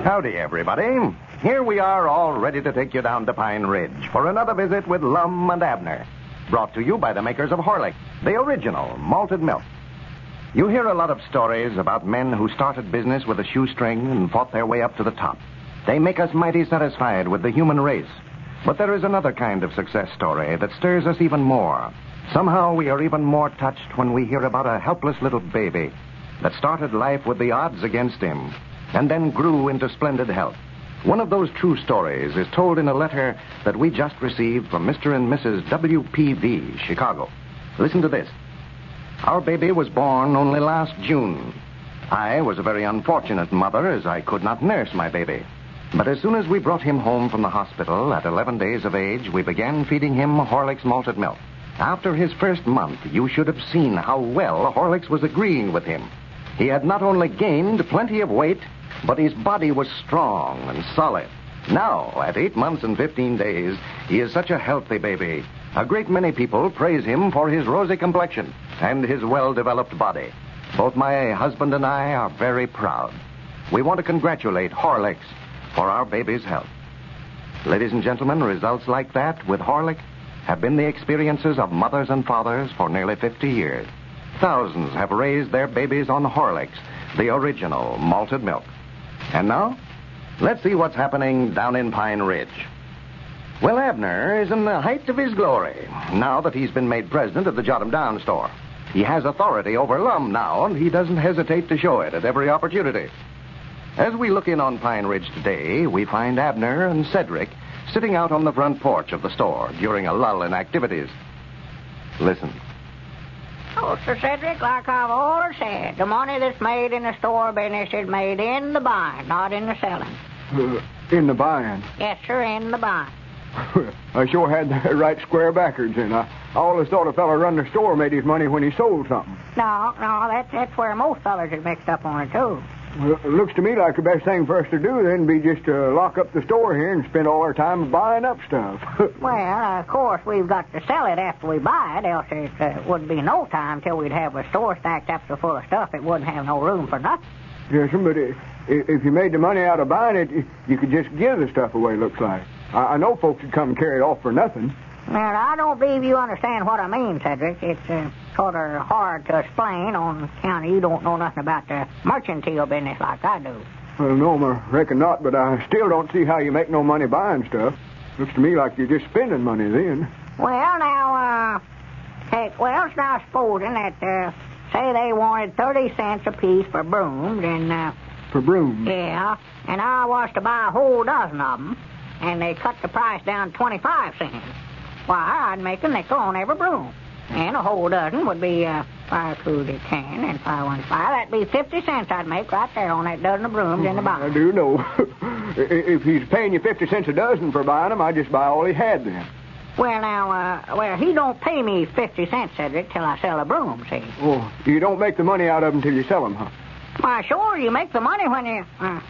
Howdy, everybody. Here we are, all ready to take you down to Pine Ridge for another visit with Lum and Abner. Brought to you by the makers of Horlicks, the original malted milk. You hear a lot of stories about men who started business with a shoestring and fought their way up to the top. They make us mighty satisfied with the human race. But there is another kind of success story that stirs us even more. Somehow we are even more touched when we hear about a helpless little baby that started life with the odds against him and then grew into splendid health. One of those true stories is told in a letter that we just received from Mr. and Mrs. W.P.V., Chicago. Listen to this. Our baby was born only last June. I was a very unfortunate mother, as I could not nurse my baby. But as soon as we brought him home from the hospital at 11 days of age, we began feeding him Horlicks malted milk. After his first month, you should have seen how well Horlicks was agreeing with him. He had not only gained plenty of weight, but his body was strong and solid. Now, at 8 months and 15 days, he is such a healthy baby. A great many people praise him for his rosy complexion and his well-developed body. Both my husband and I are very proud. We want to congratulate Horlicks for our baby's health. Ladies and gentlemen, results like that with Horlicks have been the experiences of mothers and fathers for nearly 50 years. Thousands have raised their babies on Horlicks, the original malted milk. And now, let's see what's happening down in Pine Ridge. Well, Abner is in the height of his glory, now that he's been made president of the Jot 'em Down store. He has authority over Lum now, and he doesn't hesitate to show it at every opportunity. As we look in on Pine Ridge today, we find Abner and Cedric sitting out on the front porch of the store during a lull in activities. Listen. Oh, Sir Cedric, like I've always said, the money that's made in the store business is made in the buying, not in the selling. In the buying? Yes, sir, in the buying. I sure had the right square backwards, and I always thought a fella run the store made his money when he sold something. No, that's where most fellas is mixed up on it, too. Well, it looks to me like the best thing for us to do then be just to lock up the store here and spend all our time buying up stuff. Well, of course, we've got to sell it after we buy it, else it wouldn't be no time till we'd have a store stacked up so full of stuff it wouldn't have no room for nothing. Yes, but if you made the money out of buying it, you could just give the stuff away, looks like. I know folks would come and carry it off for nothing. Well, I don't believe you understand what I mean, Cedric. It's sort of hard to explain on account of you don't know nothing about the mercantile business like I do. Well, no, I reckon not, but I still don't see how you make no money buying stuff. Looks to me like you're just spending money then. Well, now, supposing that, say they wanted 30 cents apiece for brooms, and, For brooms? Yeah, and I was to buy a whole dozen of them, and they cut the price down 25 cents. Why, I'd make a nickel on every broom. And a whole dozen would be 5, 2, 10, and 5, 1, 5. That'd be 50 cents I'd make right there on that dozen of brooms in the box. I do know. If he's paying you 50 cents a dozen for buying them, I'd just buy all he had then. Well, now, he don't pay me 50 cents, Cedric, till I sell a broom, see? Oh, you don't make the money out of them till you sell them, huh? Why, sure, you make the money when you...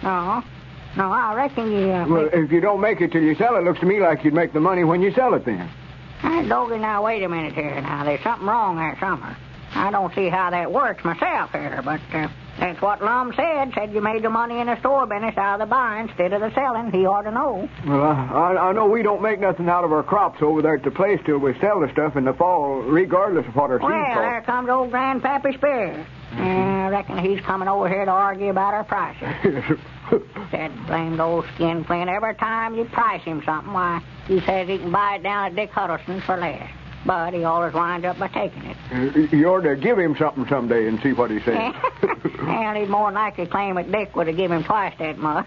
No, I reckon you... Well, if you don't make it till you sell it, looks to me like you'd make the money when you sell it then. Doggy, now, wait a minute here. Now, there's something wrong there somewhere. I don't see how that works myself here, but that's what Lum said. Said you made the money in the store business out of the buying instead of the selling. He ought to know. Well, I know we don't make nothing out of our crops over there at the place till we sell the stuff in the fall, regardless of what our seeds cost. Well, there comes old Grandpappy Spear. I reckon he's coming over here to argue about our prices. That blamed old skin flint. Every time you price him something, why, he says he can buy it down at Dick Huddleston's for less. But he always winds up by taking it. You ought to give him something someday and see what he says. Well, he'd more than likely claim that Dick would have given him twice that much.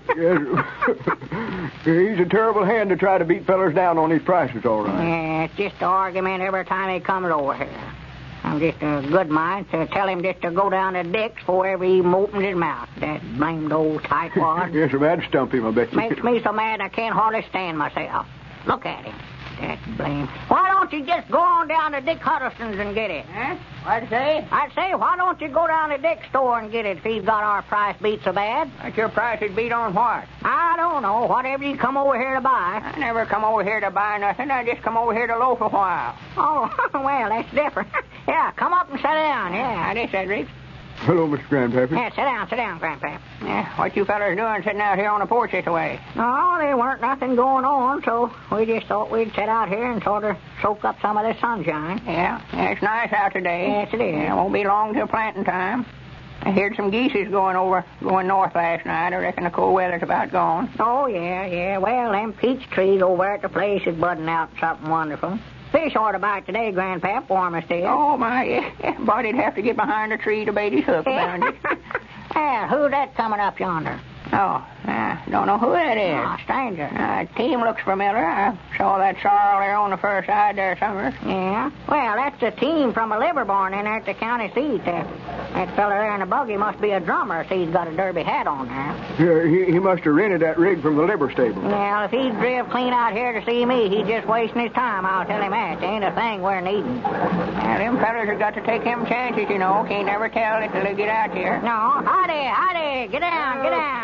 He's a terrible hand to try to beat fellers down on his prices, all right. Yeah, it's just an argument every time he comes over here. I'm just a good mind to tell him just to go down to Dick's before ever he even opens his mouth. That blamed old tightwad. Yes, sir, that'd stump him, I bet you. Makes me so mad I can't hardly stand myself. Look at him. That blame. Why don't you just go on down to Dick Huddleston's and get it? Huh? What'd you say? I'd say, why don't you go down to Dick's store and get it if he's got our price beat so bad? What's your price is beat on what? I don't know. Whatever you come over here to buy. I never come over here to buy nothing. I just come over here to loaf a while. Oh, well, that's different. Yeah, come up and sit down. Yeah, I just said, Reeves. Hello, Mr. Grandpappy. Yeah, sit down, Grandpap. Yeah, what you fellers doing sitting out here on the porch this way? No, there weren't nothing going on, so we just thought we'd sit out here and sort of soak up some of this sunshine. Yeah, it's nice out today. Yes, it is. Yeah, won't be long till planting time. I heard some geese going north last night. I reckon the cold weather's about gone. Oh, yeah. Well, them peach trees over at the place is budding out something wonderful. Fish ought to bite today, Grandpap, warm as still. Oh, my, yeah. Body'd have to get behind the tree to bait his hook around it. Yeah, who's that coming up yonder? Oh, don't know who that is. Oh, stranger. Team looks familiar. I saw that sorrel there on the first side there somewhere. Yeah? Well, that's the team from a liver barn in there at the county seat. That fella there in the buggy must be a drummer. See, he's got a derby hat on there. Yeah, he must have rented that rig from the liver stable. Well, if he'd drive clean out here to see me, he's just wasting his time, I'll tell him that. There ain't a thing we're needing. Well, them fellas have got to take them chances, you know. Can't never tell until they get out here. No, howdy. Get down.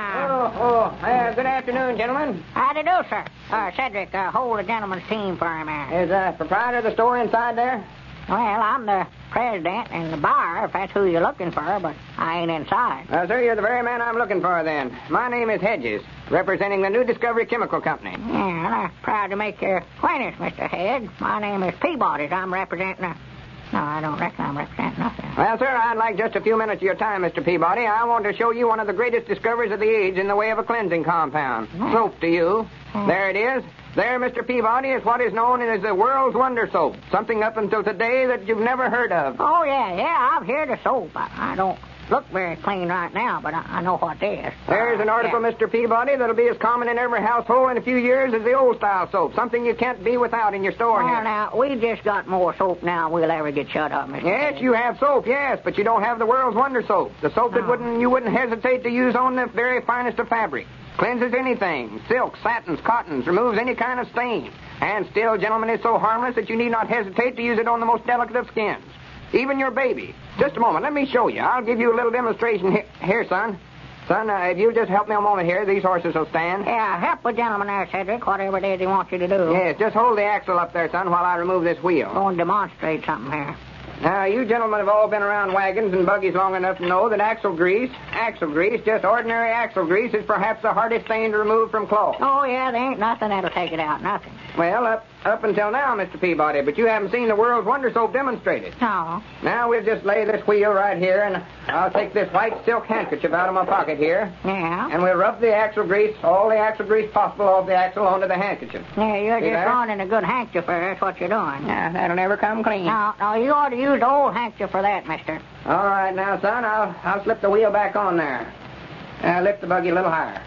Good afternoon, gentlemen. Howdy do, sir. Cedric, hold the gentleman's team for him there. Is the proprietor of the store inside there? Well, I'm the president and the buyer, if that's who you're looking for, but I ain't inside. Sir, you're the very man I'm looking for, then. My name is Hedges, representing the New Discovery Chemical Company. Yeah, well, I'm proud to make your acquaintance, Mr. Head. My name is Peabody. I'm representing No, I don't reckon I'm representing nothing. Well, sir, I'd like just a few minutes of your time, Mr. Peabody. I want to show you one of the greatest discoveries of the age in the way of a cleansing compound. Soap to you. There it is. There, Mr. Peabody, is what is known as the world's wonder soap. Something up until today that you've never heard of. Oh, yeah, I've heard of soap. I don't look very clean right now, but I know what it is. There's an article, Yeah. Mr. Peabody, that'll be as common in every household in a few years as the old-style soap. Something you can't be without in your store Well, here. now, we've just got more soap now than we'll ever get shut up, Mr. Yes, Head. you have soap, yes, but you don't have the world's wonder soap. The soap that you wouldn't hesitate to use on the very finest of fabric. Cleanses anything. Silks, satins, cottons, removes any kind of stain. And still, gentlemen, it's so harmless that you need not hesitate to use it on the most delicate of skins. Even your baby. Just a moment. Let me show you. I'll give you a little demonstration here, son. Son, if you'll just help me a moment here, these horses will stand. Yeah, help the gentleman there, Cedric, whatever it is he wants you to do. Yes, just hold the axle up there, son, while I remove this wheel. Go and demonstrate something here. Now, you gentlemen have all been around wagons and buggies long enough to know that axle grease, just ordinary axle grease, is perhaps the hardest thing to remove from cloth. Oh, yeah, there ain't nothing that'll take it out, nothing. Well, up until now, Mr. Peabody, but you haven't seen the world's wonder soap demonstrated. No. Now, we'll just lay this wheel right here, and I'll take this white silk handkerchief out of my pocket here, Yeah. and we'll rub the axle grease, all the axle grease possible off the axle onto the handkerchief. Yeah, you're See just there? running a good handkerchief there. That's what you're doing. Yeah, that'll never come clean. No, you ought to use the old handkerchief for that, mister. All right, now, son, I'll slip the wheel back on there. Lift the buggy a little higher.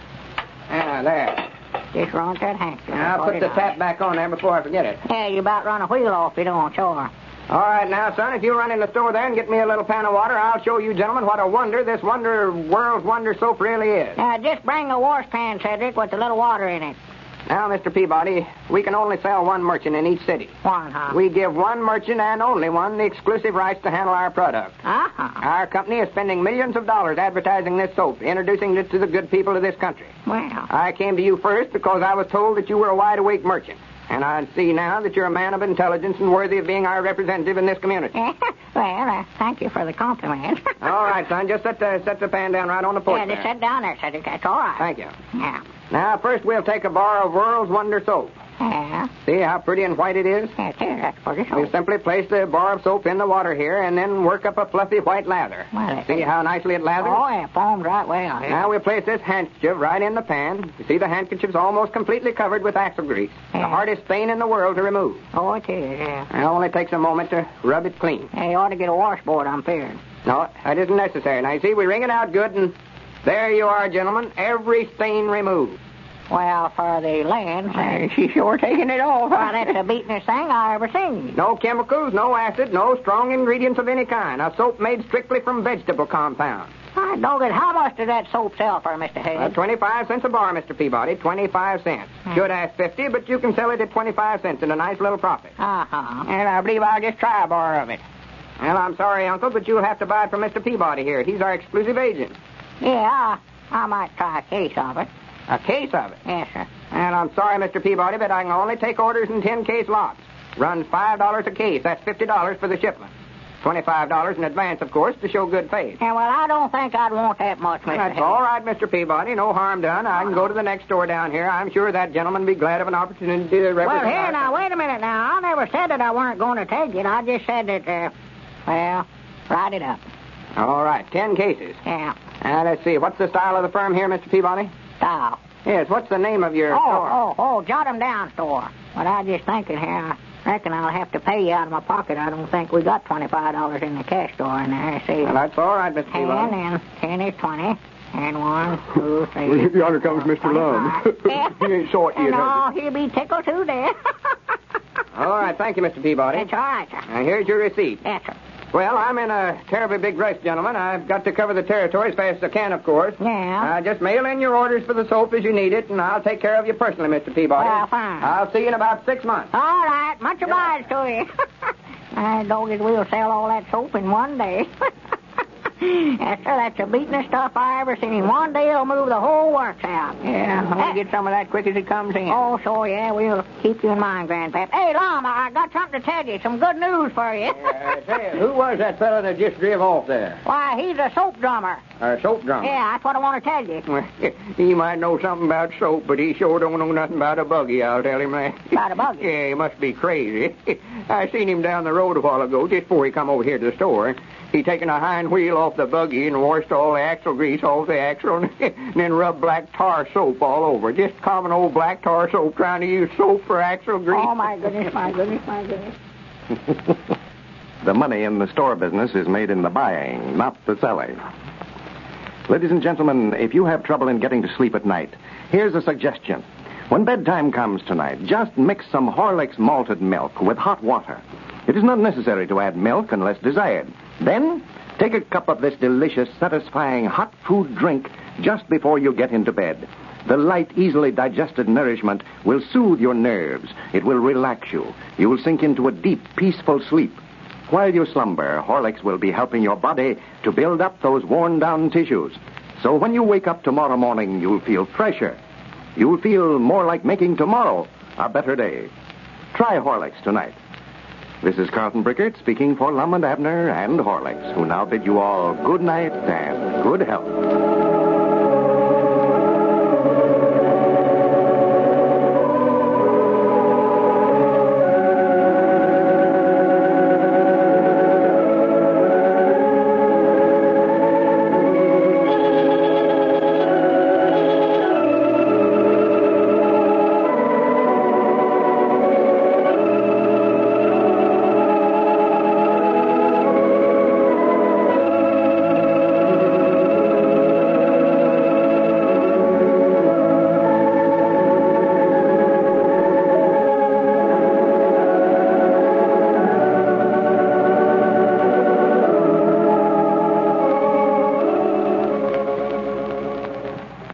There. Just run that handkerchief. I'll put the tap back on there before I forget it. Yeah, you about run a wheel off, you don't, sure. All right, now, son, if you run in the store there and get me a little pan of water, I'll show you gentlemen what a wonder this world's wonder soap really is. Just bring a washpan, Cedric, with a little water in it. Now, Mr. Peabody, we can only sell one merchant in each city. One, huh? We give one merchant and only one the exclusive rights to handle our product. Uh-huh. Our company is spending millions of dollars advertising this soap, introducing it to the good people of this country. Well. I came to you first because I was told that you were a wide-awake merchant. And I see now that you're a man of intelligence and worthy of being our representative in this community. Well, thank you for the compliment. All right, son, just set the pan down right on the porch Yeah, just there. sit down there, Cedric. That's all right. Thank you. Yeah. Now, first we'll take a bar of World's Wonder soap. Yeah. See how pretty and white it is? That's it. That's pretty We'll soap. simply place the bar of soap in the water here and then work up a fluffy white lather. Well, See how nicely it lathers? Oh, yeah, foamed right well. Yeah. Now we'll place this handkerchief right in the pan. You see the handkerchief's almost completely covered with axle grease. The Yeah. hardest stain in the world to remove. Oh, it is, yeah. It only takes a moment to rub it clean. Yeah, you ought to get a washboard, I'm fearing. No, that isn't necessary. Now, you see, we wring it out good, and there you are, gentlemen. Every stain removed. Well, for the land, She's sure taking it off. well, that's the beatin'est thing I ever seen. No chemicals, no acid, no strong ingredients of any kind. A soap made strictly from vegetable compounds. I dog it. How much does that soap sell for, Mr. Hayes? 25 cents a bar, Mr. Peabody. 25 cents. Should ask 50, but you can sell it at 25 cents and a nice little profit. Uh-huh. And I believe I'll just try a bar of it. Well, I'm sorry, Uncle, but you'll have to buy it from Mr. Peabody here. He's our exclusive agent. Yeah, I might try a case of it. A case of it. Yes, sir. And I'm sorry, Mr. Peabody, but I can only take orders in 10-case lots. Runs $5 a case. That's $50 for the shipment. $25 in advance, of course, to show good faith. Yeah, well, I don't think I'd want that much, Mr. That's Hayes. all right, Mr. Peabody. No harm done. I can go to the next store down here. I'm sure that gentleman would be glad of an opportunity to represent. Well, here, our- now, wait a minute now. I never said that I weren't going to take it. I just said that, well, write it up. All right, 10 cases. Yeah, Let's see. What's the style of the firm here, Mr. Peabody? style. Yes, what's the name of your store? Jot 'em down, store. But I just thinking here, I reckon I'll have to pay you out of my pocket. I don't think we got $25 in the cash store in there. See, Well, that's all right, Mr. 10 Peabody. and 10 is 20. And 1, 2, 3. Well, yonder comes Mr. Lum. 25. He ain't saw it yet, And has he'll be tickled too there. All right, thank you, Mr. Peabody. That's all right, sir. Now, here's your receipt. Yes, sir. Well, I'm in a terribly big rush, gentlemen. I've got to cover the territory as fast as I can, of course. Yeah. Just mail in your orders for the soap as you need it, and I'll take care of you personally, Mr. Peabody. Well, fine. I'll see you in about 6 months. All right. Much obliged to you. Doggies, we'll sell all that soap in one day. Yes, sir, that's the beatin'est stuff I ever seen. In one day, it'll move the whole works out. Yeah, we'll get some of that quick as it comes in. Oh, sure, yeah. We'll keep you in mind, Grandpap. Hey, Lum, I got something to tell you. Some good news for you. Say, who was that fellow that just drove off there? Why, he's a soap drummer. Soap drummer. Yeah, that's what I want to tell you. Well, he might know something about soap, but he sure don't know nothing about a buggy, I'll tell him that. About a buggy? Yeah, he must be crazy. I seen him down the road a while ago, just before he come over here to the store. He taken a hind wheel off the buggy and washed all the axle grease off the axle and then rubbed black tar soap all over. Just common old black tar soap trying to use soap for axle grease. Oh, my goodness, my goodness, my goodness. The money in the store business is made in the buying, not the selling. Ladies and gentlemen, if you have trouble in getting to sleep at night, here's a suggestion. When bedtime comes tonight, just mix some Horlicks malted milk with hot water. It is not necessary to add milk unless desired. Then, take a cup of this delicious, satisfying hot food drink just before you get into bed. The light, easily digested nourishment will soothe your nerves. It will relax you. You will sink into a deep, peaceful sleep. While you slumber, Horlicks will be helping your body to build up those worn-down tissues. So when you wake up tomorrow morning, you'll feel fresher. You'll feel more like making tomorrow a better day. Try Horlicks tonight. This is Carlton Brickert speaking for Lum and Abner and Horlicks, who now bid you all good night and good health.